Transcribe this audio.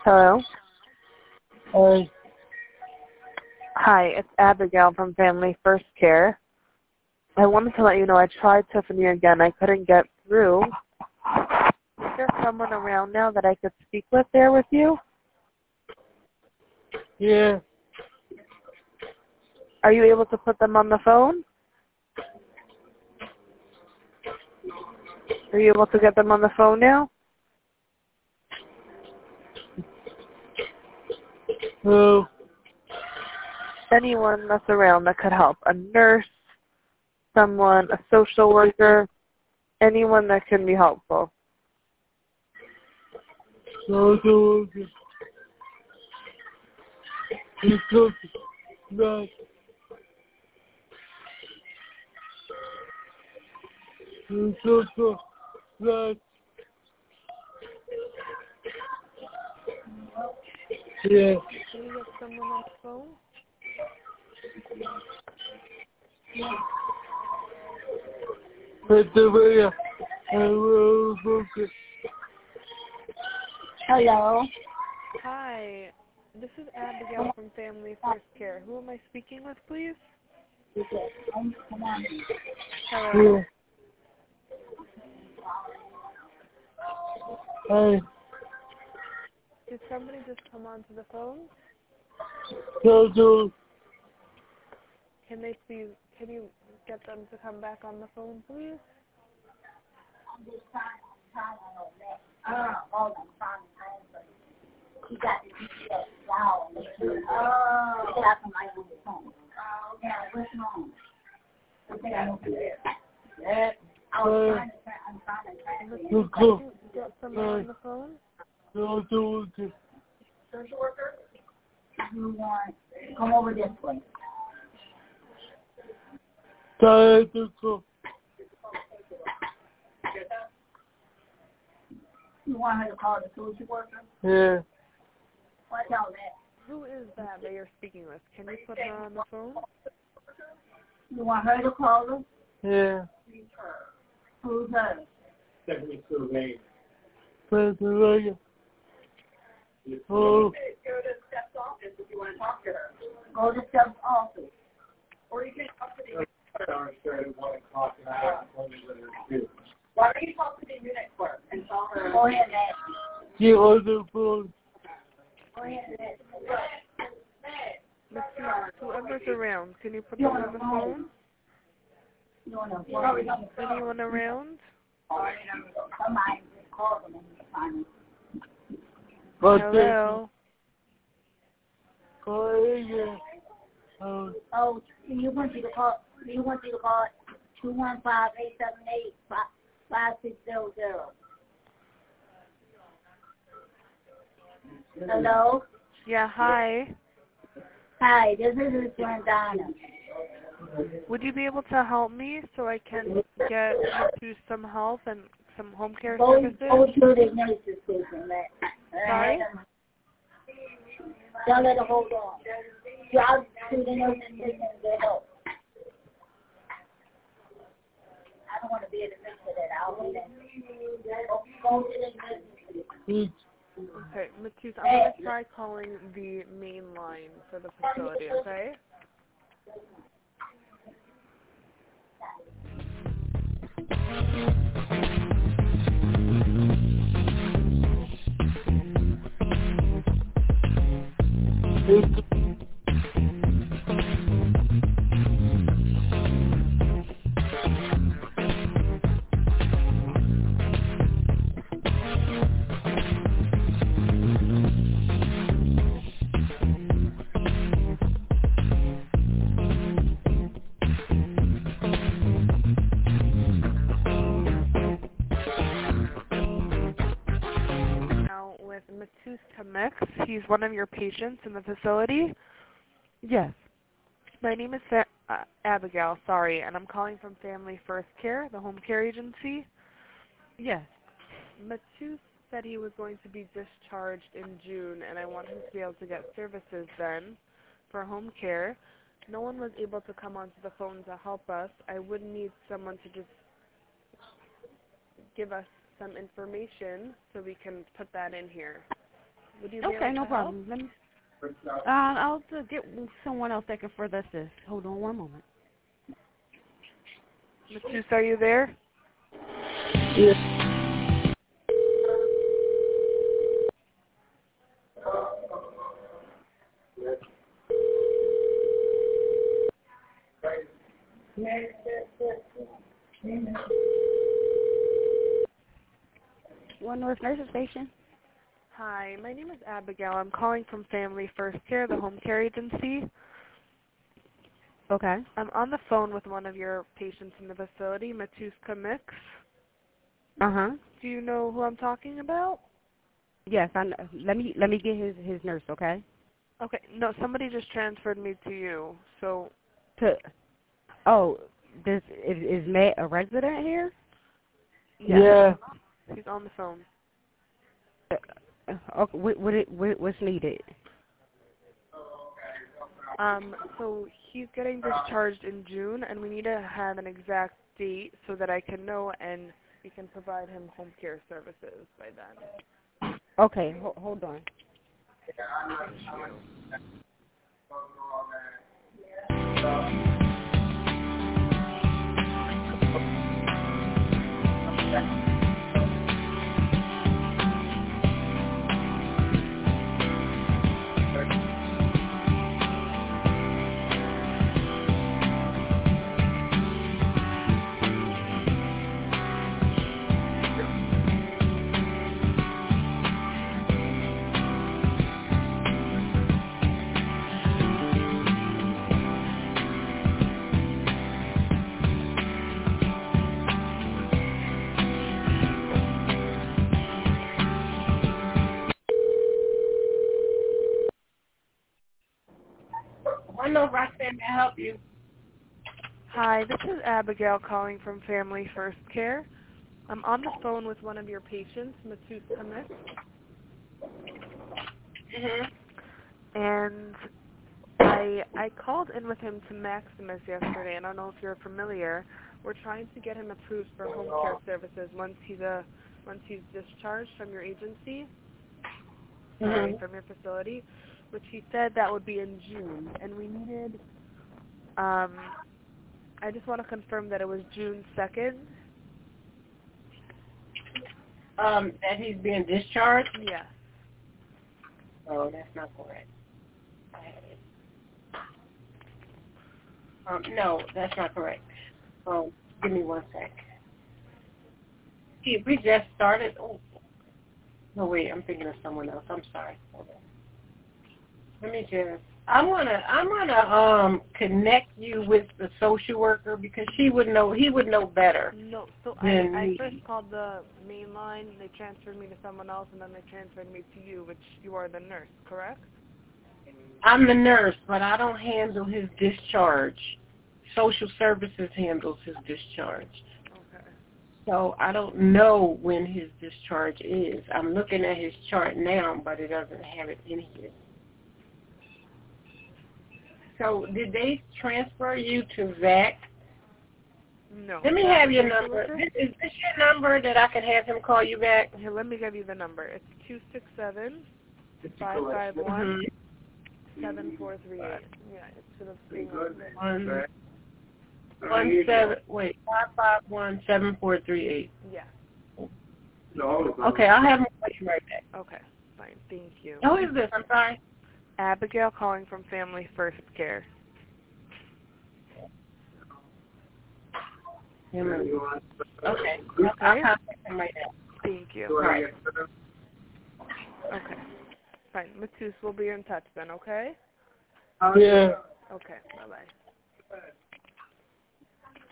Hello. Hi. Hi, it's Abigail from Family First Care. I wanted to let you know I tried Tiffany again. I couldn't get through. Is there someone around now that I could speak with there with you? Yeah. Are you able to put them on the phone? Are you able to get them on the phone now? Hello. Anyone that's around that could help. A nurse, someone, a social worker, anyone that can be helpful. Social worker. It's right. It's right. Yeah. Can you get someone on the phone? Hello. Hello. Hi, this is Abigail from Family First Care. Who am I speaking with, please? Hello. Yeah. Hi. Did somebody just come onto the phone? Social. Can you get them to come back on the phone, please? He got the GPS down. Oh. He got from my own phone. Oh, okay. What's wrong? I think I know that. I'm trying to Can you get someone on the phone? Social worker. social worker. You want come over this way. Dialytical. You want her to call the social worker? Yeah. Watch out, that. Who is that you're speaking with? Can you put her on the phone? You want her to call her? Yeah. Who's her? Stephanie Sylvain. Pennsylvania. Oh. Go to Steph's office if you want to talk to her. Go to Steph's office. Or you can talk to the Why don't you talk to the unit clerk and tell her? Go ahead, Matt. She on the phone. Go ahead, Matt. Whoever's around, can you put them on the phone? Anyone around? Somebody just called them and he's fine. Hello? Oh, you want you to call 215-878-5600. Hello? Yeah, hi. Hi, this is his friend Donna. Would you be able to help me so I can get to some help and some home care Go services? to the nurse's station, man. Sorry? Tell her to hold on. Drive to the nurse's station and get help. I don't want to be in the midst of that. I'll wait and go to the nurse's station. Okay, Matthews, I'm going to try calling the main line for the facility, okay? Now with Matus Kamex, he's one of your patients in the facility. Yes. My name is Abigail, sorry, and I'm calling from Family First Care, the home care agency. Yes. Matus said he was going to be discharged in June, and I want him to be able to get services then for home care. No one was able to come onto the phone to help us. I would need someone to just give us some information so we can put that in here. Would you be Okay, able no to problem. Let me. I'll get someone else that can further assist. Hold on one moment. help? Masseuse, are you there? Yeah. One North Nursing Station. Hi, my name is Abigail. I'm calling from Family First Care, the home care agency. Okay. I'm on the phone with one of your patients in the facility, Matuska Mix. Uh-huh. Do you know who I'm talking about? Yes, I know. Let me get his nurse, okay? Okay, no, somebody just transferred me to you, so... This is Matt a resident here? Yes. Yeah. He's on the phone. Okay, what's needed? So he's getting discharged in June, and we need to have an exact date so that I can know and we can provide him home care services by then. Okay, hold on. I know Roxanne can help you. Hi, this is Abigail calling from Family First Care. I'm on the phone with one of your patients, Matuska Mix. And I called in with him to Maximus yesterday, and I don't know if you're familiar. We're trying to get him approved for home care services once he's discharged from your agency, sorry, from your facility, which he said that would be in June. And we needed, I just want to confirm that it was June 2nd. That he's being discharged? Yes. Oh, that's not correct. I have it. No, that's not correct. Give me one sec. We just started. Oh, no, wait, I'm thinking of someone else. I'm sorry. Hold on. Let me just. I'm gonna connect you with the social worker because he would know better. No, so I first called the main line, they transferred me to someone else, and then they transferred me to you, which you are the nurse, correct? I'm the nurse, but I don't handle his discharge. Social services handles his discharge. Okay. So I don't know when his discharge is. I'm looking at his chart now, but it doesn't have it in here. So did they transfer you to Zach? No. Let me have your number. Is this your number that I can have him call you back? Here, let me give you the number. It's 267-551-7438. Yeah, it's for the thing. 551-7438. Yeah. Okay, I'll have him call you right back. Okay, fine. Thank you. Who is this? I'm sorry. Abigail calling from Family First Care. Okay. Okay. I'll contact him right now. Thank you. All right. Okay. Fine. Matus, we'll be in touch then, okay? Yeah. Okay. Bye-bye.